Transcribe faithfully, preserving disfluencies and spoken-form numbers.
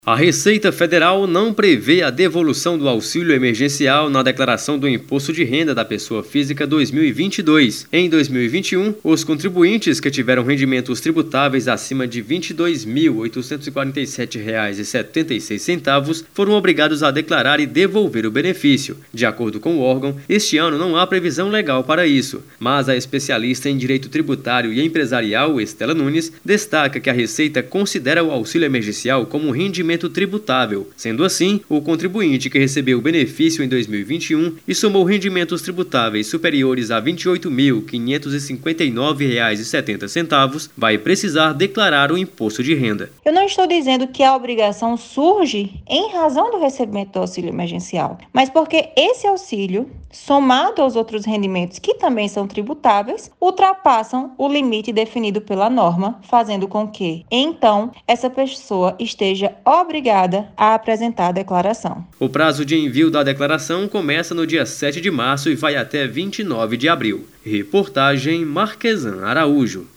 A Receita Federal não prevê a devolução do auxílio emergencial na declaração do Imposto de Renda da Pessoa Física dois mil e vinte e dois. Em dois mil e vinte e um, os contribuintes que tiveram rendimentos tributáveis acima de vinte e dois mil oitocentos e quarenta e sete reais e setenta e seis centavos foram obrigados a declarar e devolver o benefício. De acordo com o órgão, este ano não há previsão legal para isso, mas a especialista em direito tributário e empresarial, Estela Nunes, destaca que a Receita considera o auxílio emergencial como um rendimento tributável. Sendo assim, o contribuinte que recebeu o benefício em dois mil e vinte e um e somou rendimentos tributáveis superiores a vinte e oito mil quinhentos e cinquenta e nove reais e setenta centavos vai precisar declarar o imposto de renda. Eu não estou dizendo que a obrigação surge em razão do recebimento do auxílio emergencial, mas porque esse auxílio, somado aos outros rendimentos que também são tributáveis, ultrapassam o limite definido pela norma, fazendo com que, então, essa pessoa esteja obrigada a apresentar a declaração. O prazo de envio da declaração começa no dia sete de março e vai até vinte e nove de abril. Reportagem Marquesan Araújo.